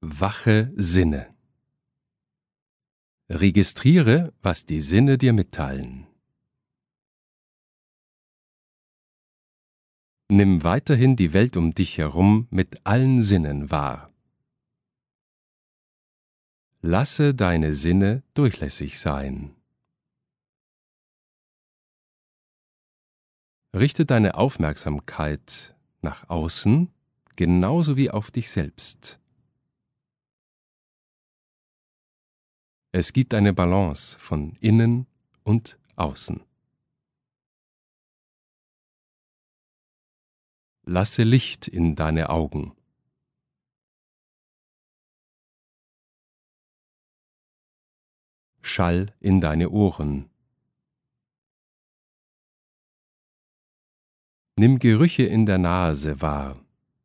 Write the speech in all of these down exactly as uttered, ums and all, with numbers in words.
Wache Sinne. Registriere, was die Sinne dir mitteilen. Nimm weiterhin die Welt um dich herum mit allen Sinnen wahr. Lasse deine Sinne durchlässig sein. Richte deine Aufmerksamkeit nach außen, genauso wie auf dich selbst. Es gibt eine Balance von innen und außen. Lasse Licht in deine Augen. Schall in deine Ohren. Nimm Gerüche in der Nase wahr.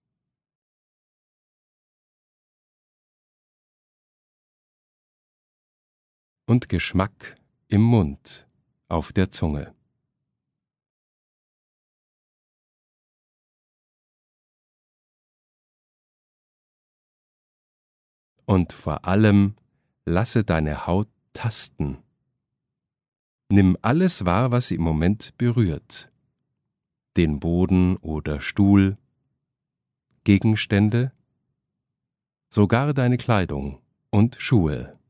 Und Geschmack im Mund, auf der Zunge. Und vor allem lasse deine Haut tasten. Nimm alles wahr, was sie im Moment berührt. Den Boden oder Stuhl, Gegenstände, sogar deine Kleidung und Schuhe.